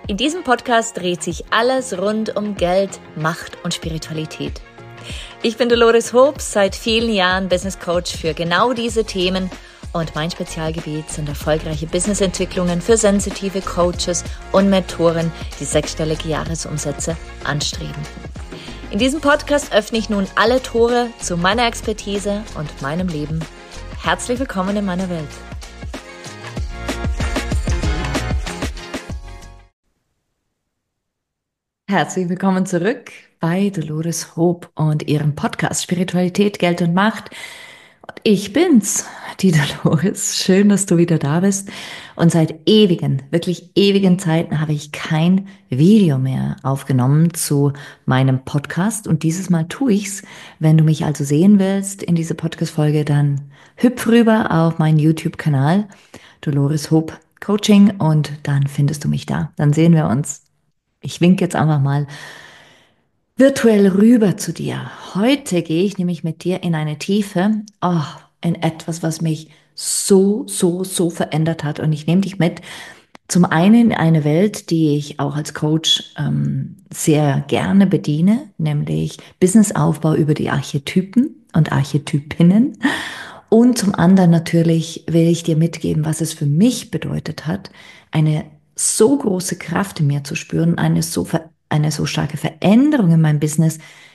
In diesem Podcast dreht sich alles rund um Geld, Macht und Spiritualität. Ich bin Dolores Hoop, seit vielen Jahren Business Coach für genau diese Themen und mein Spezialgebiet sind erfolgreiche Businessentwicklungen für sensitive Coaches und Mentoren, die sechsstellige Jahresumsätze anstreben. In diesem Podcast öffne ich nun alle Tore zu meiner Expertise und meinem Leben. Herzlich willkommen in meiner Welt. Herzlich willkommen zurück bei Dolores Hoop und ihrem Podcast Spiritualität, Geld und Macht. Und ich bin's, die Dolores. Schön, dass du wieder da bist. Und seit ewigen, wirklich ewigen Zeiten habe ich kein Video mehr aufgenommen zu meinem Podcast. Und dieses Mal tue ich's. Wenn du mich also sehen willst in dieser Podcast-Folge, dann hüpf rüber auf meinen YouTube-Kanal Dolores Hoop Coaching und dann findest du mich da. Dann sehen wir uns. Ich winke jetzt einfach mal virtuell rüber zu dir. Heute gehe ich nämlich mit dir in eine Tiefe, in etwas, was mich so verändert hat. Und ich nehme dich mit, zum einen in eine Welt, die ich auch als Coach sehr gerne bediene, nämlich Businessaufbau über die Archetypen und Archetypinnen. Und zum anderen natürlich will ich dir mitgeben, was es für mich bedeutet hat, eine so große Kraft in mir zu spüren, eine so starke Veränderung in meinem Business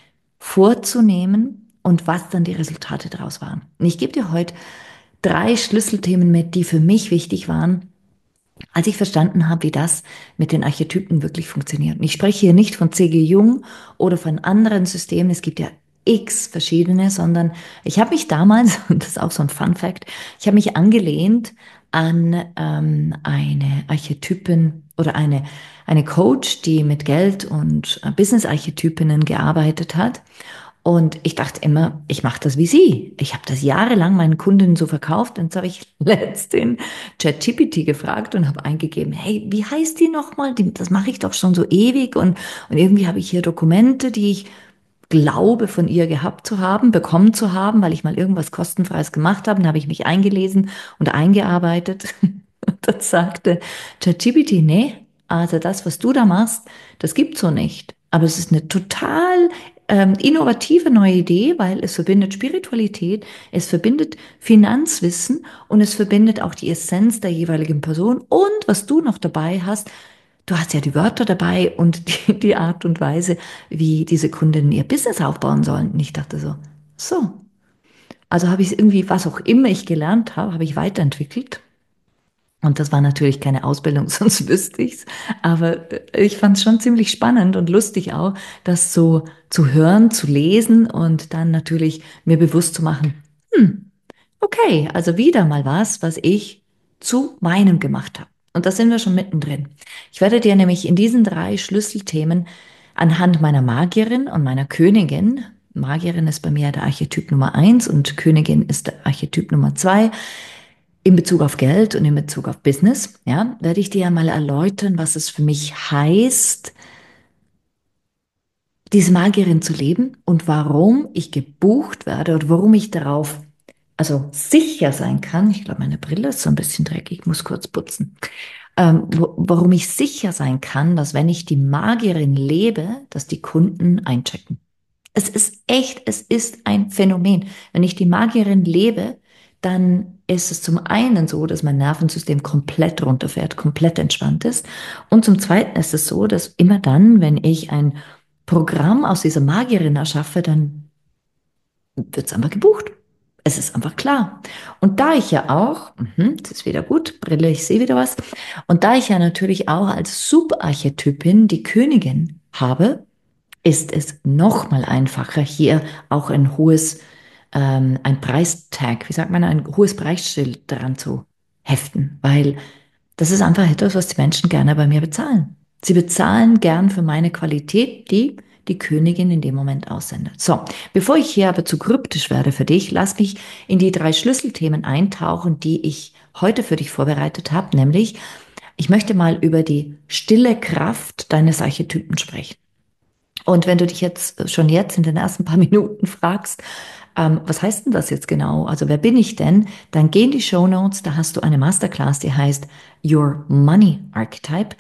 vorzunehmen und was dann die Resultate daraus waren. Und ich gebe dir heute 3 Schlüsselthemen mit, die für mich wichtig waren, als ich verstanden habe, wie das mit den Archetypen wirklich funktioniert. Und ich spreche hier nicht von C.G. Jung oder von anderen Systemen, es gibt ja x verschiedene, sondern ich habe mich damals, und das ist auch so ein Fun Fact, ich habe mich angelehnt an eine Archetypen oder eine Coach, die mit Geld und Business-Archetypinnen gearbeitet hat. Und ich dachte immer, ich mache das wie sie. Ich habe das jahrelang meinen Kundinnen so verkauft. Und jetzt habe ich letztens ChatGPT gefragt und habe eingegeben, hey, wie heißt die nochmal? Das mache ich doch schon so ewig. Und irgendwie habe ich hier Dokumente, die ich glaube, von ihr bekommen zu haben, weil ich mal irgendwas kostenfreies gemacht habe. Dann habe ich mich eingelesen und eingearbeitet. Und dann sagte ChatGPT, nee, also das, was du da machst, das gibt's so nicht. Aber es ist eine total innovative neue Idee, weil es verbindet Spiritualität, es verbindet Finanzwissen und es verbindet auch die Essenz der jeweiligen Person. Und was du noch dabei hast, du hast ja die Wörter dabei und die Art und Weise, wie diese Kundinnen ihr Business aufbauen sollen. Und ich dachte so. Also habe ich es irgendwie, was auch immer ich gelernt habe, habe ich weiterentwickelt. Und das war natürlich keine Ausbildung, sonst wüsste ich's. Aber ich fand es schon ziemlich spannend und lustig auch, das so zu hören, zu lesen und dann natürlich mir bewusst zu machen, okay, also wieder mal was ich zu meinem gemacht habe. Und da sind wir schon mittendrin. Ich werde dir nämlich in diesen 3 Schlüsselthemen anhand meiner Magierin und meiner Königin, Magierin ist bei mir der Archetyp Nummer 1 und Königin ist der Archetyp Nummer 2, in Bezug auf Geld und in Bezug auf Business, ja, werde ich dir ja mal erläutern, was es für mich heißt, diese Magierin zu leben und warum ich gebucht werde oder warum ich darauf also sicher sein kann, ich glaube, meine Brille ist so ein bisschen dreckig, ich muss kurz putzen, warum ich sicher sein kann, dass wenn ich die Magierin lebe, dass die Kunden einchecken. Es ist echt, es ist ein Phänomen. Wenn ich die Magierin lebe, dann ist es zum einen so, dass mein Nervensystem komplett runterfährt, komplett entspannt ist. Und zum zweiten ist es so, dass immer dann, wenn ich ein Programm aus dieser Magierin erschaffe, dann wird es einfach gebucht. Es ist einfach klar. Und da ich ja auch, das ist wieder gut, Brille, ich sehe wieder was. Und da ich ja natürlich auch als Subarchetypin die Königin habe, ist es noch mal einfacher, hier auch ein Preistag, wie sagt man, ein hohes Preisschild daran zu heften, weil das ist einfach etwas, was die Menschen gerne bei mir bezahlen. Sie bezahlen gern für meine Qualität, die die Königin in dem Moment aussendet. So, bevor ich hier aber zu kryptisch werde für dich, lass mich in die 3 Schlüsselthemen eintauchen, die ich heute für dich vorbereitet habe, nämlich ich möchte mal über die stille Kraft deines Archetypen sprechen. Und wenn du dich jetzt in den ersten paar Minuten fragst, was heißt denn das jetzt genau? Also wer bin ich denn? Dann geh in die Shownotes, da hast du eine Masterclass, die heißt Your Money Archetype.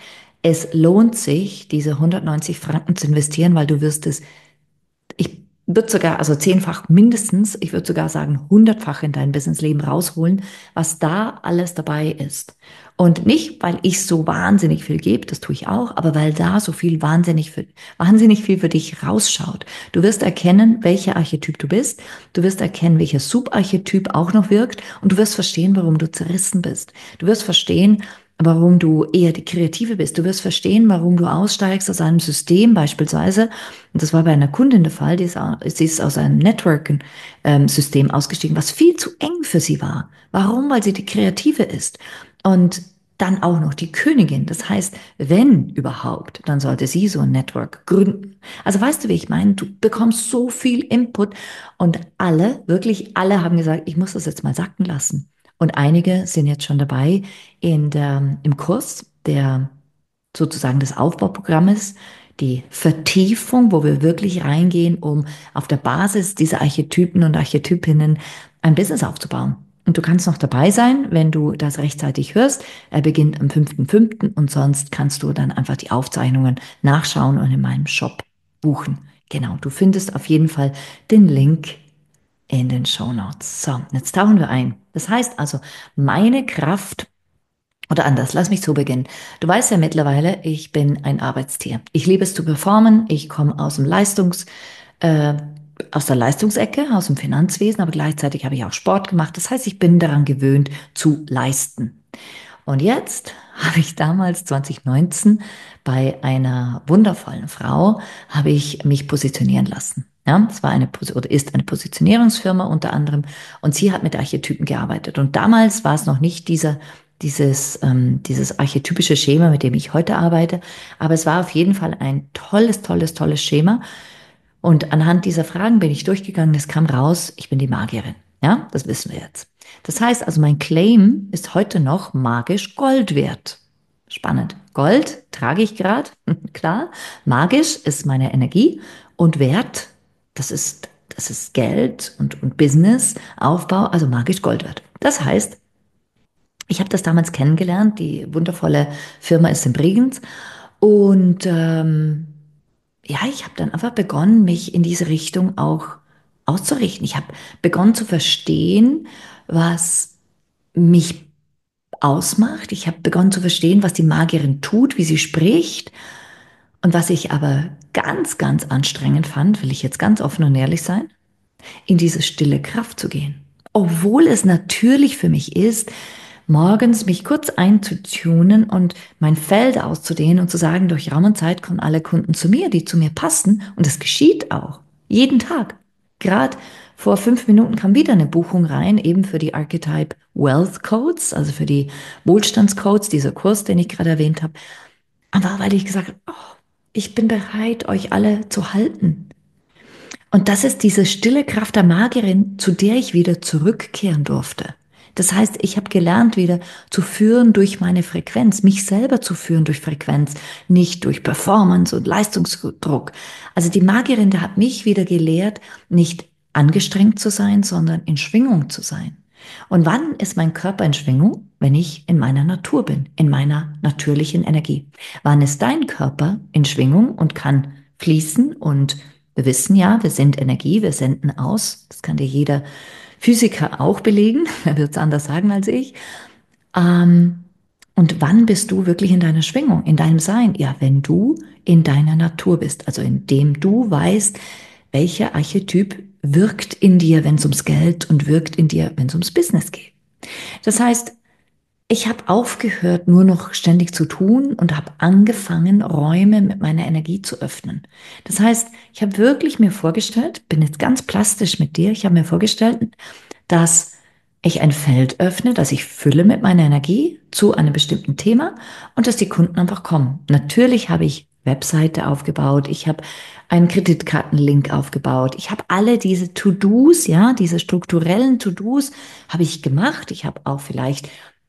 Es lohnt sich, diese 190 Franken zu investieren, weil du wirst es, ich würde sogar, also 10-fach mindestens, ich würde sogar sagen 100-fach in dein Businessleben rausholen, was da alles dabei ist. Und nicht, weil ich so wahnsinnig viel gebe, das tue ich auch, aber weil da so viel wahnsinnig viel für dich rausschaut. Du wirst erkennen, welcher Archetyp du bist. Du wirst erkennen, welcher Subarchetyp auch noch wirkt. Und du wirst verstehen, warum du zerrissen bist. Du wirst verstehen, warum du eher die Kreative bist. Du wirst verstehen, warum du aussteigst aus einem System beispielsweise. Und das war bei einer Kundin der Fall, sie ist aus einem Networking-System ausgestiegen, was viel zu eng für sie war. Warum? Weil sie die Kreative ist. Und dann auch noch die Königin. Das heißt, wenn überhaupt, dann sollte sie so ein Network gründen. Also weißt du, wie ich meine? Du bekommst so viel Input und alle, wirklich alle haben gesagt, ich muss das jetzt mal sacken lassen. Und einige sind jetzt schon dabei im Kurs, der sozusagen des Aufbauprogrammes, die Vertiefung, wo wir wirklich reingehen, um auf der Basis dieser Archetypen und Archetypinnen ein Business aufzubauen. Und du kannst noch dabei sein, wenn du das rechtzeitig hörst. Er beginnt am 5.5. und sonst kannst du dann einfach die Aufzeichnungen nachschauen und in meinem Shop buchen. Genau, du findest auf jeden Fall den Link in den Shownotes. So, jetzt tauchen wir ein. Das heißt also, meine Kraft oder anders, lass mich so beginnen. Du weißt ja mittlerweile, ich bin ein Arbeitstier. Ich liebe es zu performen. Ich komme äh, aus der Leistungsecke, aus dem Finanzwesen, aber gleichzeitig habe ich auch Sport gemacht. Das heißt, ich bin daran gewöhnt zu leisten. Und jetzt habe ich damals 2019 bei einer wundervollen Frau habe ich mich positionieren lassen. Ja, es war oder ist eine Positionierungsfirma unter anderem und sie hat mit Archetypen gearbeitet. Und damals war es noch nicht dieses archetypische Schema, mit dem ich heute arbeite, aber es war auf jeden Fall ein tolles Schema. Und anhand dieser Fragen bin ich durchgegangen, es kam raus, ich bin die Magierin. Ja, das wissen wir jetzt. Das heißt also, mein Claim ist heute noch magisch Gold wert. Spannend. Gold trage ich gerade, klar. Magisch ist meine Energie und Wert, das ist Geld und Business, Aufbau, also magisch Gold wert. Das heißt, ich habe das damals kennengelernt, die wundervolle Firma ist in Bregenz und ja, ich habe dann einfach begonnen, mich in diese Richtung auch auszurichten. Ich habe begonnen zu verstehen, was mich ausmacht. Ich habe begonnen zu verstehen, was die Magierin tut, wie sie spricht. Und was ich aber ganz anstrengend fand, will ich jetzt ganz offen und ehrlich sein, in diese stille Kraft zu gehen. Obwohl es natürlich für mich ist, morgens mich kurz einzutunen und mein Feld auszudehnen und zu sagen, durch Raum und Zeit kommen alle Kunden zu mir, die zu mir passen. Und es geschieht auch. Jeden Tag. Gerade vor 5 Minuten kam wieder eine Buchung rein, eben für die Archetype Wealth Codes, also für die Wohlstandscodes, dieser Kurs, den ich gerade erwähnt habe. Aber weil ich gesagt habe, oh, ich bin bereit, euch alle zu halten. Und das ist diese stille Kraft der Magierin, zu der ich wieder zurückkehren durfte. Das heißt, ich habe gelernt, wieder zu führen durch meine Frequenz, mich selber zu führen durch Frequenz, nicht durch Performance und Leistungsdruck. Also die Magierin, da hat mich wieder gelehrt, nicht angestrengt zu sein, sondern in Schwingung zu sein. Und wann ist mein Körper in Schwingung? Wenn ich in meiner Natur bin, in meiner natürlichen Energie. Wann ist dein Körper in Schwingung und kann fließen und wir wissen ja, wir sind Energie, wir senden aus. Das kann dir jeder Physiker auch belegen. Er wird es anders sagen als ich. Ähm, und wann bist du wirklich in deiner Schwingung, in deinem Sein? Ja, wenn du in deiner Natur bist, also indem du weißt, welcher Archetyp wirkt in dir, wenn es ums Geld und wirkt in dir, wenn es ums Business geht. Das heißt, ich habe aufgehört, nur noch ständig zu tun und habe angefangen, Räume mit meiner Energie zu öffnen. Das heißt, ich habe wirklich mir vorgestellt, bin jetzt ganz plastisch mit dir, ich habe mir vorgestellt, dass ich ein Feld öffne, dass ich fülle mit meiner Energie zu einem bestimmten Thema und dass die Kunden einfach kommen. Natürlich habe ich Webseite aufgebaut, ich habe einen Kreditkartenlink aufgebaut, ich habe alle diese To-Dos, ja, diese strukturellen To-Dos habe ich gemacht. Ich habe auch vielleicht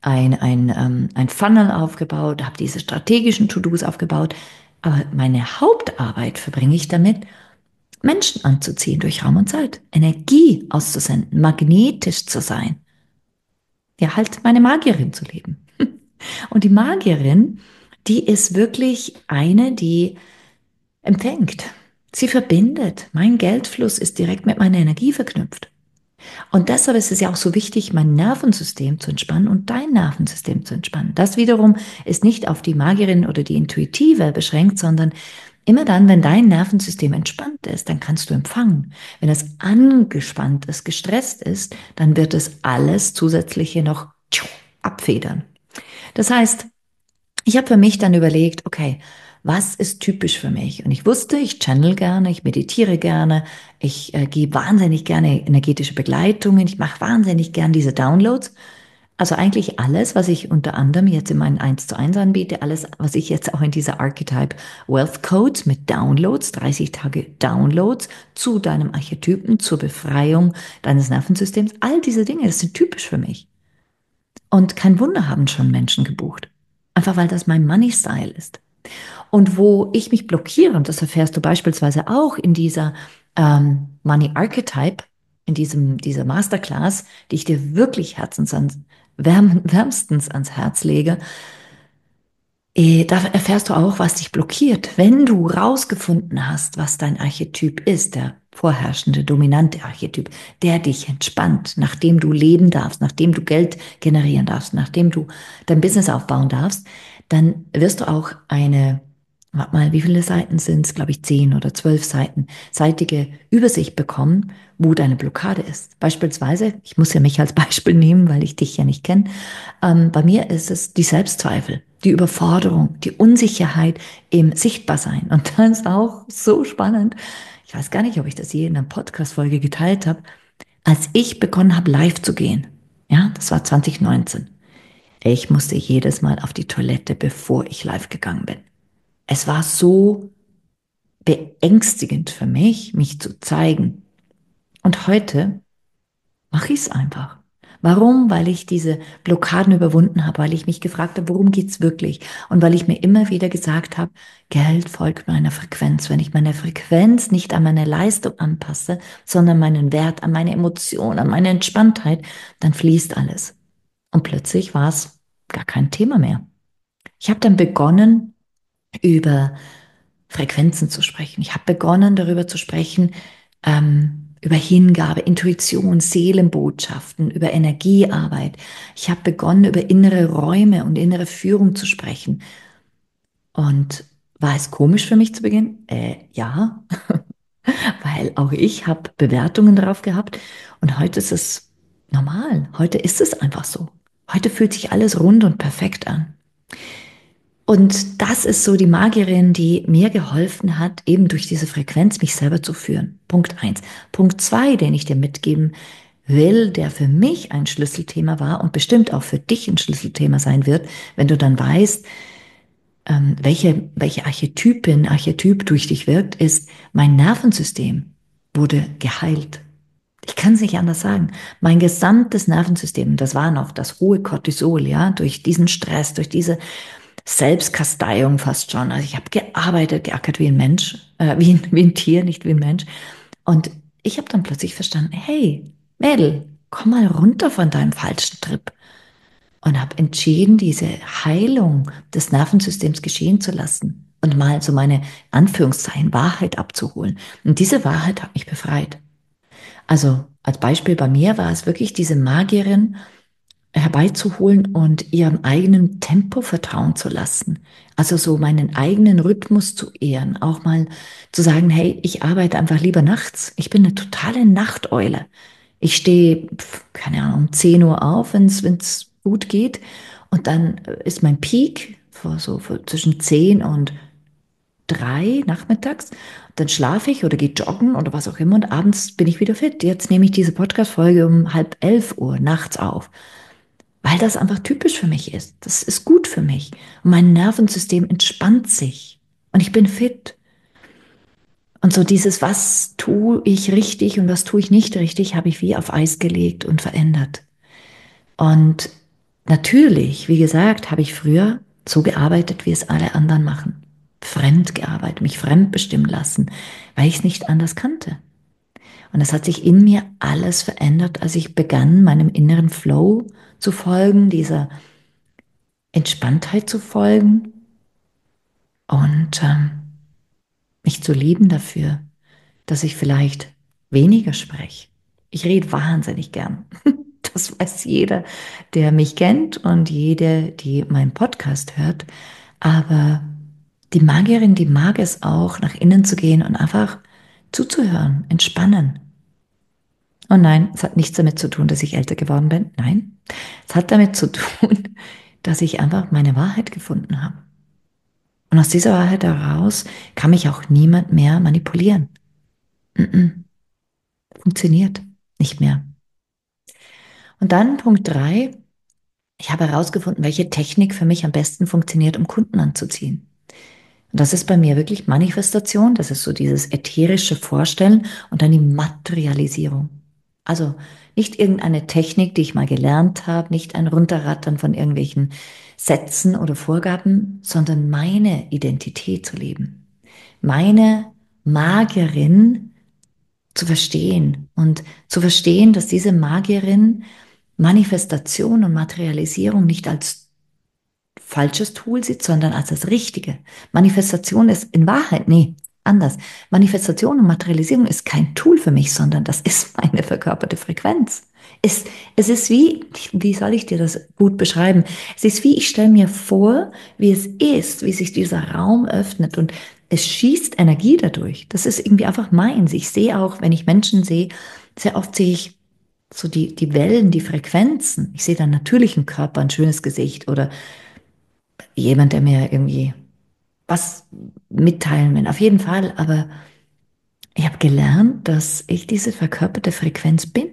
ein Funnel aufgebaut, habe diese strategischen To-Dos aufgebaut. Aber meine Hauptarbeit verbringe ich damit, Menschen anzuziehen durch Raum und Zeit, Energie auszusenden, magnetisch zu sein. Ja, halt meine Magierin zu leben. Und die Magierin, die ist wirklich eine, die empfängt. Sie verbindet. Mein Geldfluss ist direkt mit meiner Energie verknüpft. Und deshalb ist es ja auch so wichtig, mein Nervensystem zu entspannen und dein Nervensystem zu entspannen. Das wiederum ist nicht auf die Magierin oder die Intuitive beschränkt, sondern immer dann, wenn dein Nervensystem entspannt ist, dann kannst du empfangen. Wenn es angespannt ist, gestresst ist, dann wird es alles Zusätzliche noch abfedern. Das heißt, ich habe für mich dann überlegt, okay, was ist typisch für mich? Und ich wusste, ich channel gerne, ich meditiere gerne, ich gebe wahnsinnig gerne energetische Begleitungen, ich mache wahnsinnig gerne diese Downloads. Also eigentlich alles, was ich unter anderem jetzt in meinen 1:1 anbiete, alles, was ich jetzt auch in dieser Archetype Wealth Codes mit Downloads, 30 Tage Downloads zu deinem Archetypen, zur Befreiung deines Nervensystems, all diese Dinge, das sind typisch für mich. Und kein Wunder haben schon Menschen gebucht. Einfach weil das mein Money Style ist. Und wo ich mich blockiere, und das erfährst du beispielsweise auch in dieser Money Archetype, in dieser Masterclass, die ich dir wirklich wärmstens ans Herz lege, da erfährst du auch, was dich blockiert. Wenn du rausgefunden hast, was dein Archetyp ist, der vorherrschende, dominante Archetyp, der dich entspannt, nachdem du leben darfst, nachdem du Geld generieren darfst, nachdem du dein Business aufbauen darfst, dann wirst du auch eine, warte mal, wie viele Seiten sind es? Glaube ich 10 oder 12 Seiten, seitige Übersicht bekommen, wo deine Blockade ist. Beispielsweise, ich muss ja mich als Beispiel nehmen, weil ich dich ja nicht kenne, bei mir ist es die Selbstzweifel, die Überforderung, die Unsicherheit im Sichtbarsein. Und das ist auch so spannend. Ich weiß gar nicht, ob ich das je in einer Podcast-Folge geteilt habe. Als ich begonnen habe, live zu gehen, ja, das war 2019. Ich musste jedes Mal auf die Toilette, bevor ich live gegangen bin. Es war so beängstigend für mich, mich zu zeigen. Und heute mache ich es einfach. Warum? Weil ich diese Blockaden überwunden habe, weil ich mich gefragt habe, worum geht's wirklich? Und weil ich mir immer wieder gesagt habe, Geld folgt meiner Frequenz. Wenn ich meine Frequenz nicht an meine Leistung anpasse, sondern meinen Wert, an meine Emotion, an meine Entspanntheit, dann fließt alles. Und plötzlich war es gar kein Thema mehr. Ich habe dann begonnen, über Frequenzen zu sprechen. Ich habe begonnen, darüber zu sprechen, über Hingabe, Intuition, Seelenbotschaften, über Energiearbeit. Ich habe begonnen, über innere Räume und innere Führung zu sprechen. Und war es komisch für mich zu Beginn? Ja, weil auch ich habe Bewertungen drauf gehabt. Und heute ist es normal. Heute ist es einfach so. Heute fühlt sich alles rund und perfekt an. Und das ist so die Magierin, die mir geholfen hat, eben durch diese Frequenz mich selber zu führen. Punkt eins. Punkt zwei, den ich dir mitgeben will, der für mich ein Schlüsselthema war und bestimmt auch für dich ein Schlüsselthema sein wird, wenn du dann weißt, welche Archetyp durch dich wirkt, ist, mein Nervensystem wurde geheilt. Ich kann es nicht anders sagen. Mein gesamtes Nervensystem, das war noch das hohe Cortisol, ja, durch diesen Stress, durch diese Selbstkasteiung fast schon. Also ich habe geackert wie ein Mensch, wie ein Tier, nicht wie ein Mensch. Und ich habe dann plötzlich verstanden, hey, Mädel, komm mal runter von deinem falschen Trip. Und habe entschieden, diese Heilung des Nervensystems geschehen zu lassen und mal so meine Anführungszeichen Wahrheit abzuholen. Und diese Wahrheit hat mich befreit. Also als Beispiel bei mir war es wirklich diese Magierin, herbeizuholen und ihrem eigenen Tempo vertrauen zu lassen. Also so meinen eigenen Rhythmus zu ehren, auch mal zu sagen, hey, ich arbeite einfach lieber nachts. Ich bin eine totale Nachteule. Ich stehe, keine Ahnung, um 10 Uhr auf, wenn es gut geht. Und dann ist mein Peak zwischen 10 und 3 nachmittags. Dann schlafe ich oder gehe joggen oder was auch immer und abends bin ich wieder fit. Jetzt nehme ich diese Podcast-Folge um 10:30 nachts auf, weil das einfach typisch für mich ist. Das ist gut für mich. Und mein Nervensystem entspannt sich und ich bin fit. Und so dieses, was tue ich richtig und was tue ich nicht richtig, habe ich wie auf Eis gelegt und verändert. Und natürlich, wie gesagt, habe ich früher so gearbeitet, wie es alle anderen machen. Fremd gearbeitet, mich fremdbestimmen lassen, weil ich es nicht anders kannte. Und es hat sich in mir alles verändert, als ich begann, meinem inneren Flow zu folgen, dieser Entspanntheit zu folgen Und mich zu lieben dafür, dass ich vielleicht weniger spreche. Ich rede wahnsinnig gern. Das weiß jeder, der mich kennt und jede, die meinen Podcast hört. Aber die Magierin, die mag es auch, nach innen zu gehen und einfach zuzuhören, entspannen. Und nein, es hat nichts damit zu tun, dass ich älter geworden bin. Nein, es hat damit zu tun, dass ich einfach meine Wahrheit gefunden habe. Und aus dieser Wahrheit heraus kann mich auch niemand mehr manipulieren. Mm-mm, funktioniert nicht mehr. Und dann Punkt 3: Ich habe herausgefunden, welche Technik für mich am besten funktioniert, um Kunden anzuziehen. Und das ist bei mir wirklich Manifestation, das ist so dieses ätherische Vorstellen und dann die Materialisierung. Also nicht irgendeine Technik, die ich mal gelernt habe, nicht ein Runterrattern von irgendwelchen Sätzen oder Vorgaben, sondern meine Identität zu leben. Meine Magierin zu verstehen und zu verstehen, dass diese Magierin Manifestation und Materialisierung nicht als falsches Tool sieht, sondern als das Richtige. Manifestation ist in Wahrheit, nee, anders. Manifestation und Materialisierung ist kein Tool für mich, sondern das ist meine verkörperte Frequenz. Es ist wie soll ich dir das gut beschreiben? Es ist wie, ich stelle mir vor, wie es ist, wie sich dieser Raum öffnet und es schießt Energie dadurch. Das ist irgendwie einfach meins. Ich sehe auch, wenn ich Menschen sehe, sehr oft sehe ich so die Wellen, die Frequenzen. Ich sehe dann natürlich einen Körper, ein schönes Gesicht oder jemand, der mir irgendwie was mitteilen will. Auf jeden Fall, aber ich habe gelernt, dass ich diese verkörperte Frequenz bin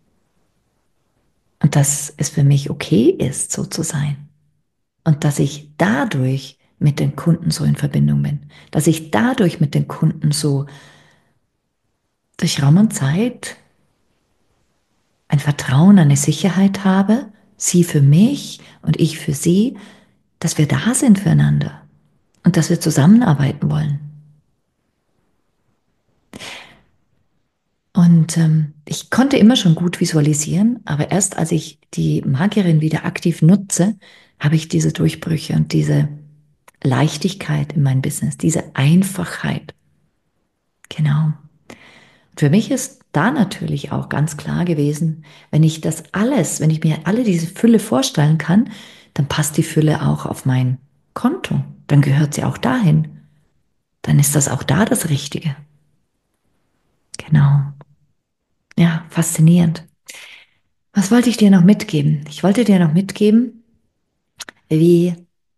und dass es für mich okay ist, so zu sein. Und dass ich dadurch mit den Kunden so in Verbindung bin. Dass ich dadurch mit den Kunden so durch Raum und Zeit ein Vertrauen, eine Sicherheit habe, sie für mich und ich für sie, dass wir da sind füreinander und dass wir zusammenarbeiten wollen. Und ich konnte immer schon gut visualisieren, aber erst als ich die Magierin wieder aktiv nutze, habe ich diese Durchbrüche und diese Leichtigkeit in meinem Business, diese Einfachheit. Genau. Und für mich ist da natürlich auch ganz klar gewesen, wenn ich das alles, wenn ich mir alle diese Fülle vorstellen kann, dann passt die Fülle auch auf mein Konto. Dann gehört sie auch dahin. Dann ist das auch da das Richtige. Genau. Ja, faszinierend. Was wollte ich dir noch mitgeben? Ich wollte dir noch mitgeben, wie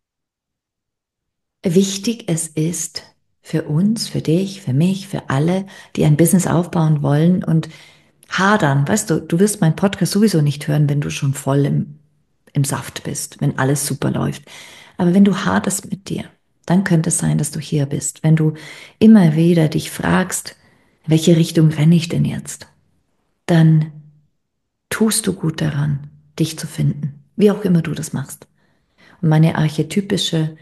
wichtig es ist für uns, für dich, für mich, für alle, die ein Business aufbauen wollen und hadern. Weißt du, du wirst meinen Podcast sowieso nicht hören, wenn du schon voll im Saft bist, wenn alles super läuft. Aber wenn du haderst mit dir, dann könnte es sein, dass du hier bist. Wenn du immer wieder dich fragst, in welche Richtung renne ich denn jetzt? Dann tust du gut daran, dich zu finden, wie auch immer du das machst. Und meine archetypische,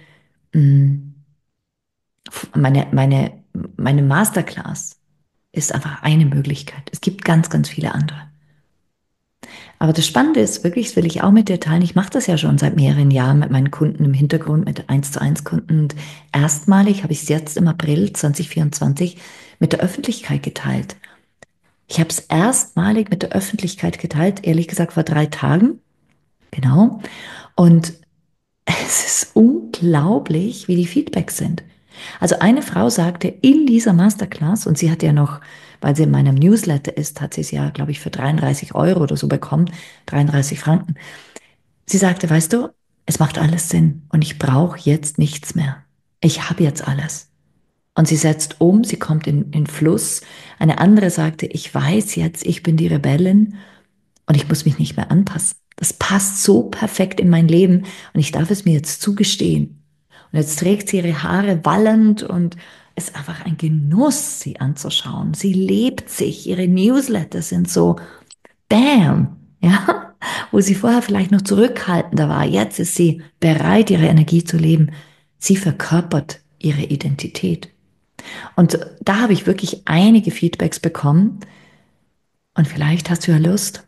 meine Masterclass ist einfach eine Möglichkeit. Es gibt ganz, ganz viele andere. Aber das Spannende ist wirklich, das will ich auch mit dir teilen, ich mache das ja schon seit mehreren Jahren mit meinen Kunden im Hintergrund, mit 1:1 Kunden. Und erstmalig habe ich es jetzt im April 2024 mit der Öffentlichkeit geteilt. Ich habe es erstmalig mit der Öffentlichkeit geteilt, ehrlich gesagt vor 3 Tagen. Genau. Und es ist unglaublich, wie die Feedbacks sind. Also eine Frau sagte in dieser Masterclass, und sie hat ja noch, weil sie in meinem Newsletter ist, hat sie es ja, glaube ich, für 33 € oder so bekommen, 33 Franken. Sie sagte, weißt du, es macht alles Sinn und ich brauche jetzt nichts mehr. Ich habe jetzt alles. Und sie setzt um, sie kommt in Fluss. Eine andere sagte, ich weiß jetzt, ich bin die Rebellin und ich muss mich nicht mehr anpassen. Das passt so perfekt in mein Leben und ich darf es mir jetzt zugestehen. Und jetzt trägt sie ihre Haare wallend und es ist einfach ein Genuss, sie anzuschauen. Sie lebt sich, ihre Newsletter sind so Bam, ja, wo sie vorher vielleicht noch zurückhaltender war. Jetzt ist sie bereit, ihre Energie zu leben. Sie verkörpert ihre Identität. Und da habe ich wirklich einige Feedbacks bekommen. Und vielleicht hast du ja Lust,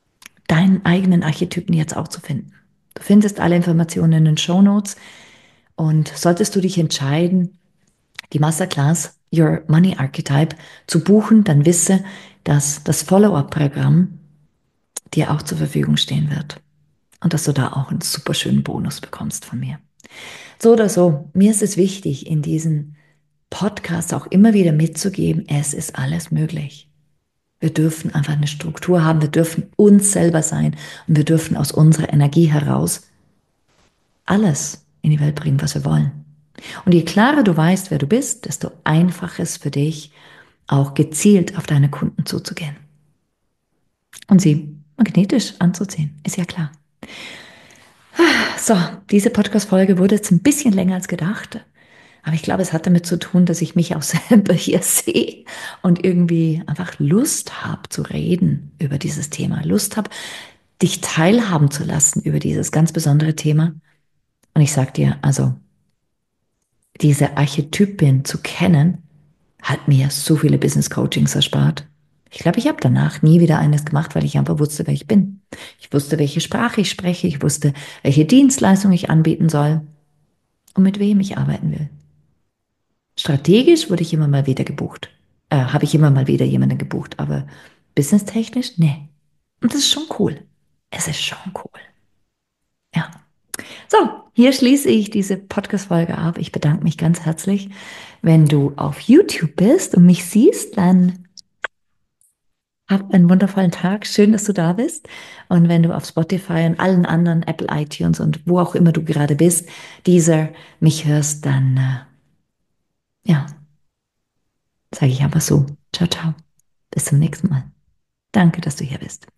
deinen eigenen Archetypen jetzt auch zu finden. Du findest alle Informationen in den Shownotes. Und solltest du dich entscheiden, die Masterclass Your Money Archetype zu buchen, dann wisse, dass das Follow-up-Programm dir auch zur Verfügung stehen wird und dass du da auch einen super schönen Bonus bekommst von mir. So oder so, mir ist es wichtig, in diesen Podcast auch immer wieder mitzugeben, es ist alles möglich. Wir dürfen einfach eine Struktur haben, wir dürfen uns selber sein und wir dürfen aus unserer Energie heraus alles in die Welt bringen, was wir wollen. Und je klarer du weißt, wer du bist, desto einfacher ist es für dich, auch gezielt auf deine Kunden zuzugehen und sie magnetisch anzuziehen, ist ja klar. So, diese Podcast-Folge wurde jetzt ein bisschen länger als gedacht. Aber ich glaube, es hat damit zu tun, dass ich mich auch selber hier sehe und irgendwie einfach Lust habe zu reden über dieses Thema. Lust habe, dich teilhaben zu lassen über dieses ganz besondere Thema. Und ich sag dir, also diese Archetypin zu kennen, hat mir so viele Business Coachings erspart. Ich glaube, ich habe danach nie wieder eines gemacht, weil ich einfach wusste, wer ich bin. Ich wusste, welche Sprache ich spreche. Ich wusste, welche Dienstleistung ich anbieten soll und mit wem ich arbeiten will. Strategisch wurde ich immer mal wieder gebucht. Habe ich immer mal wieder jemanden gebucht, aber businesstechnisch, nee. Und das ist schon cool. Es ist schon cool. Ja. So, hier schließe ich diese Podcast-Folge ab. Ich bedanke mich ganz herzlich. Wenn du auf YouTube bist und mich siehst, dann hab einen wundervollen Tag. Schön, dass du da bist. Und wenn du auf Spotify und allen anderen Apple iTunes und wo auch immer du gerade bist, dieser mich hörst, dann ja, sage ich einfach so. Ciao, ciao. Bis zum nächsten Mal. Danke, dass du hier bist.